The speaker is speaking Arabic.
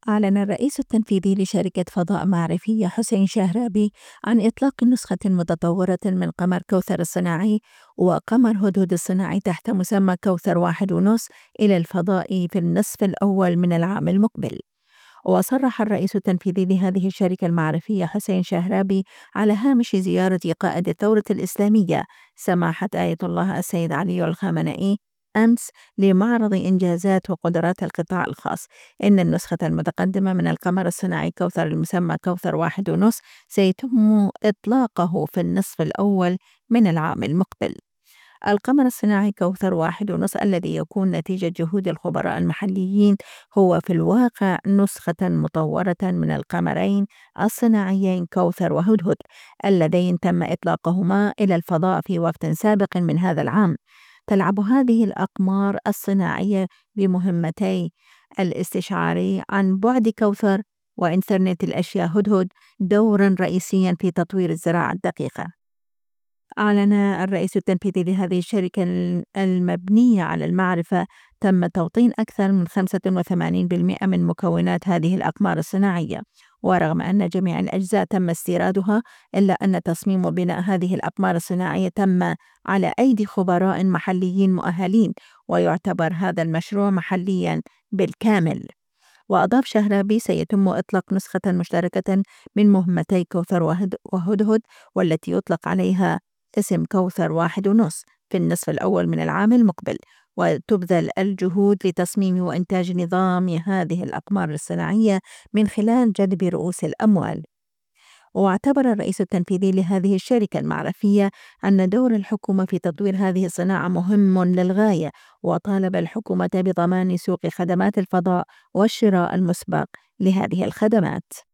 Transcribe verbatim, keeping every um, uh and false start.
أعلن الرئيس التنفيذي لشركة فضاء معرفية حسين شهرابي عن إطلاق نسخة متطورة من قمر كوثر الصناعي وقمر هدهد الصناعي تحت مسمى كوثر واحد ونص إلى الفضاء في النصف الأول من العام المقبل. وصرح الرئيس التنفيذي لهذه الشركة المعرفية حسين شهرابي على هامش زيارة قائد الثورة الإسلامية سماحة آية الله السيد علي الخامنئي أمس لمعرض إنجازات وقدرات القطاع الخاص إن النسخة المتقدمة من القمر الصناعي كوثر المسمى كوثر واحد ونص سيتم إطلاقه في النصف الأول من العام المقبل. القمر الصناعي كوثر واحد ونص الذي يكون نتيجة جهود الخبراء المحليين هو في الواقع نسخة مطورة من القمرين الصناعيين كوثر وهدهد اللذين تم إطلاقهما إلى الفضاء في وقت سابق من هذا العام. تلعب هذه الأقمار الصناعية بمهمتي الاستشعار عن بعد كوثر وإنترنت الأشياء هدهد دورا رئيسيا في تطوير الزراعة الدقيقة. أعلن الرئيس التنفيذي لهذه الشركة المبنية على المعرفة تم توطين أكثر من خمسة وثمانين بالمئة من مكونات هذه الأقمار الصناعية، ورغم أن جميع الأجزاء تم استيرادها إلا أن تصميم وبناء هذه الأقمار الصناعية تم على أيدي خبراء محليين مؤهلين، ويعتبر هذا المشروع محليا بالكامل. وأضاف شهرابي سيتم إطلاق نسخة مشتركة من مهمتي كوثر وهد- وهدهد والتي يطلق عليها اسم كوثر واحد ونص في النصف الأول من العام المقبل، وتبذل الجهود لتصميم وإنتاج نظام هذه الأقمار الصناعية من خلال جذب رؤوس الأموال. واعتبر الرئيس التنفيذي لهذه الشركة المعرفية أن دور الحكومة في تطوير هذه الصناعة مهم للغاية، وطالب الحكومة بضمان سوق خدمات الفضاء والشراء المسبق لهذه الخدمات.